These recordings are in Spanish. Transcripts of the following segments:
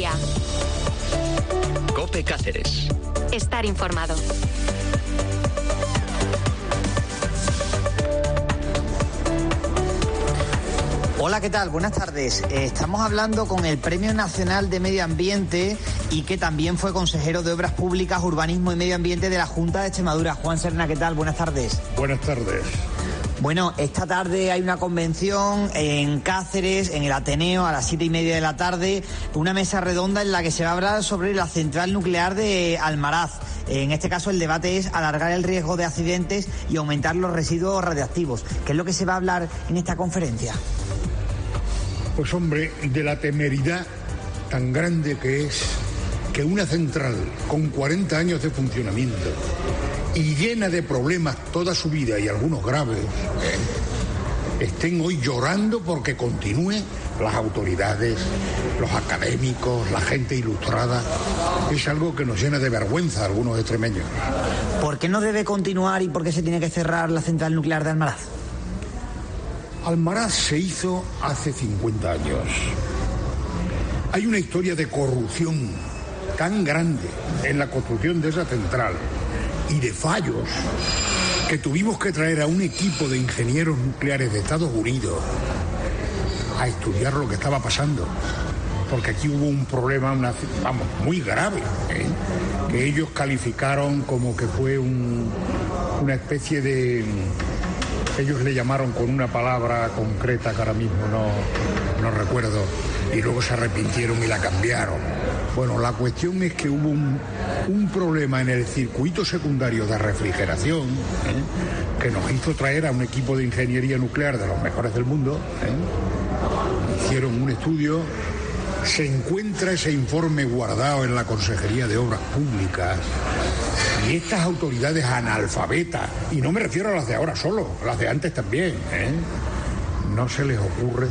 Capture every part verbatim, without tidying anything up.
día. COPE Cáceres. Estar informado. Hola, ¿qué tal? Buenas tardes. Eh, estamos hablando con el Premio Nacional de Medio Ambiente y que también fue consejero de Obras Públicas, Urbanismo y Medio Ambiente de la Junta de Extremadura. Juan Serna, ¿qué tal? Buenas tardes. Buenas tardes. Bueno, esta tarde hay una convención en Cáceres, en el Ateneo, a las siete y media de la tarde, una mesa redonda en la que se va a hablar sobre la central nuclear de Almaraz. En este caso el debate es alargar el riesgo de accidentes y aumentar los residuos radiactivos. ¿Qué es lo que se va a hablar en esta conferencia? Pues hombre, de la temeridad tan grande que es que una central con cuarenta años de funcionamiento y llena de problemas toda su vida y algunos graves, ¿eh? estén hoy llorando porque continúe. Las autoridades, los académicos, la gente ilustrada, es algo que nos llena de vergüenza a algunos extremeños. ¿Por qué no debe continuar y por qué se tiene que cerrar la central nuclear de Almaraz? Almaraz se hizo hace cincuenta años. Hay una historia de corrupción tan grande en la construcción de esa central y de fallos que tuvimos que traer a un equipo de ingenieros nucleares de Estados Unidos a estudiar lo que estaba pasando, porque aquí hubo un problema, una, vamos, muy grave, ¿eh? que ellos calificaron como que fue un, una especie de... Ellos le llamaron con una palabra concreta que ahora mismo no, no recuerdo, y luego se arrepintieron y la cambiaron. Bueno, la cuestión es que hubo un, un problema en el circuito secundario de refrigeración, ¿eh? que nos hizo traer a un equipo de ingeniería nuclear de los mejores del mundo. ¿eh? Hicieron un estudio, se encuentra ese informe guardado en la Consejería de Obras Públicas. Y estas autoridades analfabetas, y no me refiero a las de ahora solo, a las de antes también, ¿eh? no se les ocurre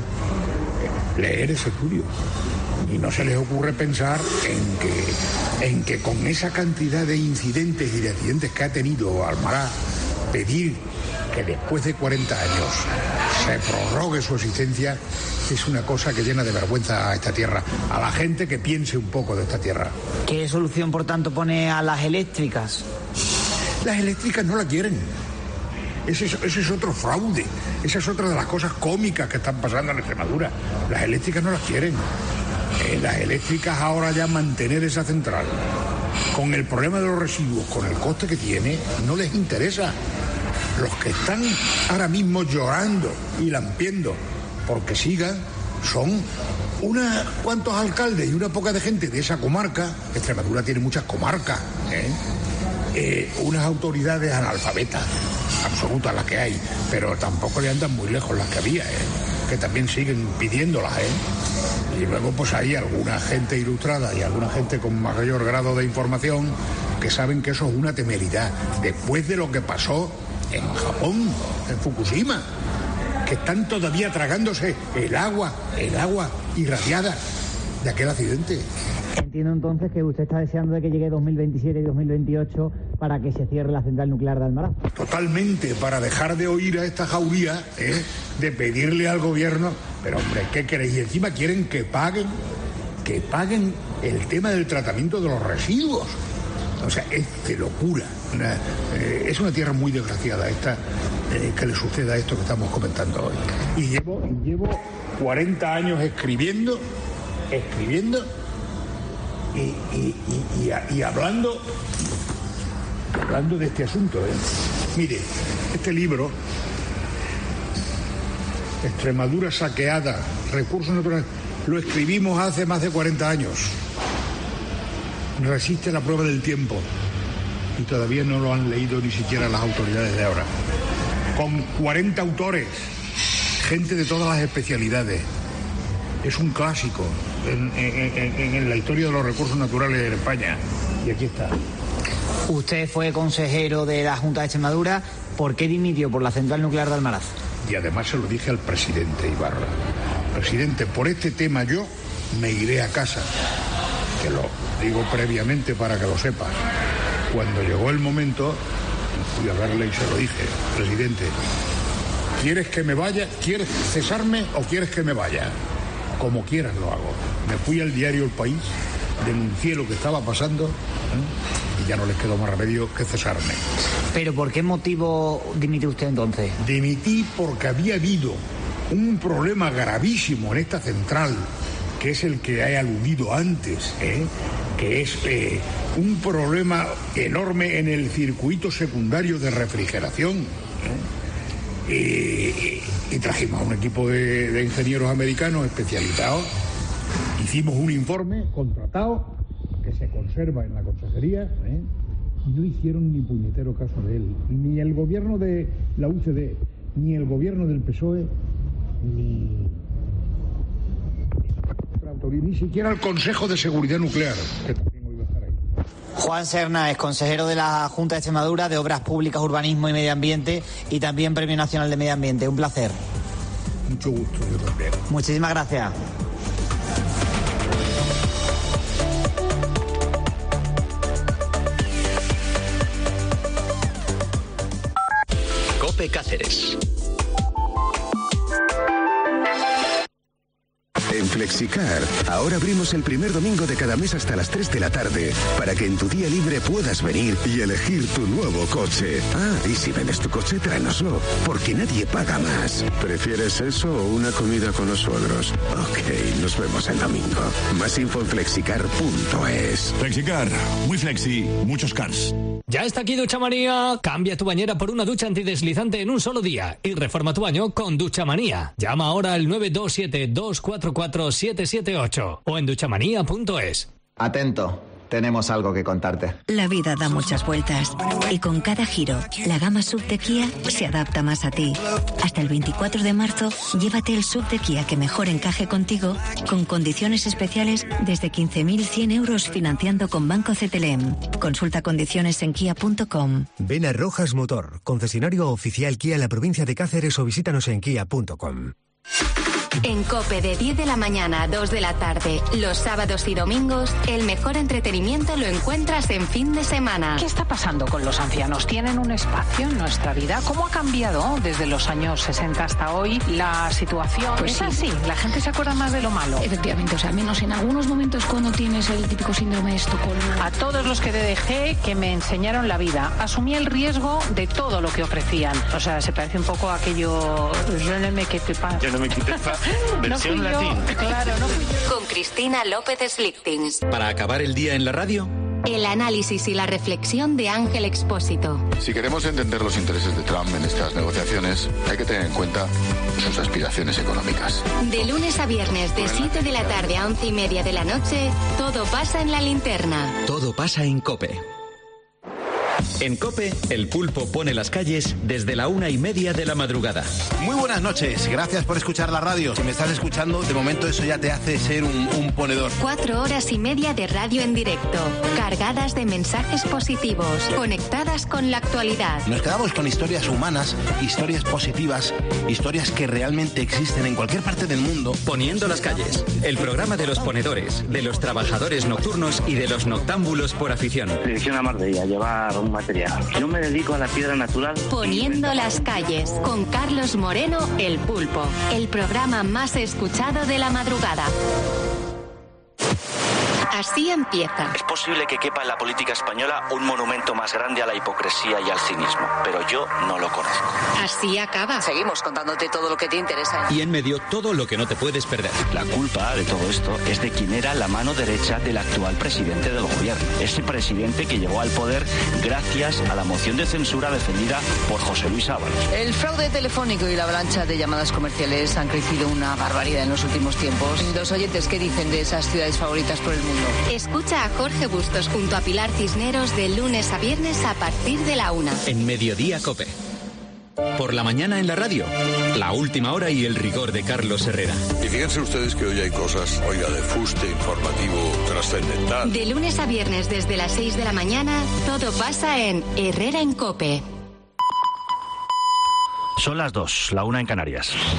leer ese estudio. Y no se les ocurre pensar en que, en que con esa cantidad de incidentes y de accidentes que ha tenido Almaraz, pedir que después de cuarenta años se prorrogue su existencia es una cosa que llena de vergüenza a esta tierra, a la gente que piense un poco de esta tierra. ¿Qué solución, por tanto, pone a las eléctricas? Las eléctricas no la quieren. Ese es, ese es otro fraude. Esa es otra de las cosas cómicas que están pasando en Extremadura. Las eléctricas no las quieren. Eh, las eléctricas ahora ya mantener esa central con el problema de los residuos, con el coste que tiene, no les interesa. Los que están ahora mismo llorando y lampiendo porque sigan son unos cuantos alcaldes y una poca de gente de esa comarca. Extremadura tiene muchas comarcas, ¿eh? Eh, unas autoridades analfabetas absolutas las que hay, pero tampoco le andan muy lejos las que había, ¿eh? que también siguen pidiéndolas, ¿eh? y luego pues hay alguna gente ilustrada y alguna gente con mayor grado de información que saben que eso es una temeridad después de lo que pasó en Japón, en Fukushima, que están todavía tragándose el agua, el agua irradiada de aquel accidente. Entiendo entonces que usted está deseando de que llegue dos mil veintisiete y dos mil veintiocho para que se cierre la central nuclear de Almaraz. Totalmente, para dejar de oír a esta jauría, ¿eh? de pedirle al gobierno, pero hombre, ¿qué queréis? Y encima quieren que paguen, que paguen el tema del tratamiento de los residuos. O sea, es de locura. Una, eh, es una tierra muy desgraciada esta, eh, que le suceda esto que estamos comentando hoy. Y llevo, llevo cuarenta años escribiendo, escribiendo y, y, y, y, y hablando, hablando de este asunto. ¿eh? Mire, este libro, Extremadura saqueada, recursos naturales, lo escribimos hace más de cuarenta años. Resiste la prueba del tiempo y todavía no lo han leído ni siquiera las autoridades de ahora. Con cuarenta autores, gente de todas las especialidades. Es un clásico en, en, en, en la historia de los recursos naturales en España. Y aquí está. Usted fue consejero de la Junta de Extremadura. ¿Por qué dimitió por la central nuclear de Almaraz? Y además se lo dije al presidente Ibarra. Presidente, por este tema yo me iré a casa. Que lo digo previamente para que lo sepas. Cuando llegó el momento, fui a verle y se lo dije, presidente, ¿quieres que me vaya? ¿Quieres cesarme o quieres que me vaya? como quieras lo hago. Me fui al diario El País, denuncié lo que estaba pasando, ¿eh? Y ya no les quedó más remedio que cesarme. ¿Pero por qué motivo dimitió usted entonces? Dimití porque había habido un problema gravísimo en esta central, que es el que he aludido antes, ¿eh? que es eh, un problema enorme en el circuito secundario de refrigeración. ¿eh? Y, y trajimos a un equipo de, de ingenieros americanos especializados, hicimos un informe contratado que se conserva en la consejería, ¿eh? y no hicieron ni puñetero caso de él, ni el gobierno de la U C D, ni el gobierno del P S O E, ni... ni siquiera el Consejo de Seguridad Nuclear, que también iba a estar ahí. Juan Serna es consejero de la Junta de Extremadura de Obras Públicas, Urbanismo y Medio Ambiente y también Premio Nacional de Medio Ambiente. Un placer. Mucho gusto, yo también. Muchísimas gracias. COPE Cáceres. En Flexicar, ahora abrimos el primer domingo de cada mes hasta las tres de la tarde, para que en tu día libre puedas venir y elegir tu nuevo coche. Ah, y si vendes tu coche, tráenoslo, porque nadie paga más. ¿Prefieres eso o una comida con los suegros? Ok, nos vemos el domingo. Más info en flexicar punto es. Flexicar, muy flexi, muchos cars. Ya está aquí Duchamanía. Cambia tu bañera por una ducha antideslizante en un solo día y reforma tu baño con Duchamanía. Llama ahora al nueve dos siete, dos cuatro cuatro, siete siete ocho o en duchamanía punto es. Atento, tenemos algo que contarte. La vida da muchas vueltas y con cada giro, la gama S U V de Kia se adapta más a ti. Hasta el veinticuatro de marzo, llévate el S U V de Kia que mejor encaje contigo, con condiciones especiales desde quince mil cien euros financiando con Banco C T L M. Consulta condiciones en kia punto com. Ven a Rojas Motor, concesionario oficial Kia en la provincia de Cáceres, o visítanos en kia punto com. En COPE de diez de la mañana a dos de la tarde, los sábados y domingos, el mejor entretenimiento lo encuentras en fin de semana. ¿Qué está pasando con los ancianos? ¿Tienen un espacio en nuestra vida? ¿Cómo ha cambiado desde los años sesenta hasta hoy la situación? Pues ¿Es sí. así? ¿La gente se acuerda más de lo malo? Efectivamente, o sea, menos en algunos momentos cuando tienes el típico síndrome de Estocolmo. A todos los que D D G que me enseñaron la vida, asumí el riesgo de todo lo que ofrecían. O sea, se parece un poco a aquello... Je ne me quitte pas. Je ne me quitte pas. Versión no latín. Claro, no fui yo. Con Cristina López Slichtings. Para acabar el día en la radio, El análisis y la reflexión de Ángel Expósito. Si queremos entender los intereses de Trump en estas negociaciones, hay que tener en cuenta sus aspiraciones económicas. De lunes a viernes, de siete de la tarde a once y media de la noche, todo pasa en la linterna. todo pasa en COPE. En COPE, el pulpo pone las calles desde la una y media de la madrugada. Muy buenas noches, gracias por escuchar la radio. Si me estás escuchando, de momento eso ya te hace ser un, un ponedor. Cuatro horas y media de radio en directo, cargadas de mensajes positivos, conectadas con la actualidad. Nos quedamos con historias humanas, historias positivas, historias que realmente existen en cualquier parte del mundo. Poniendo las calles, el programa de los ponedores, de los trabajadores nocturnos y de los noctámbulos por afición. Dirección a Marbella, llevar un material. Yo me dedico a la piedra natural. Poniendo las calles, con Carlos Moreno, El Pulpo, el programa más escuchado de la madrugada. Así empieza. Es posible que quepa en la política española un monumento más grande a la hipocresía y al cinismo, pero yo no lo conozco. Así acaba. Seguimos contándote todo lo que te interesa. Y en medio, todo lo que no te puedes perder. La culpa de todo esto es de quien era la mano derecha del actual presidente del gobierno. Ese presidente que llegó al poder gracias a la moción de censura defendida por José Luis Ábalos. El fraude telefónico y la avalancha de llamadas comerciales han crecido una barbaridad en los últimos tiempos. Los oyentes, ¿qué dicen de esas ciudades favoritas por el mundo? Escucha a Jorge Bustos junto a Pilar Cisneros de lunes a viernes a partir de la una. En Mediodía COPE. Por la mañana en la radio, la última hora y el rigor de Carlos Herrera. Y fíjense ustedes que hoy hay cosas, oiga, de fuste informativo trascendental. De lunes a viernes desde las seis de la mañana, todo pasa en Herrera en COPE. Son las dos, la una en Canarias.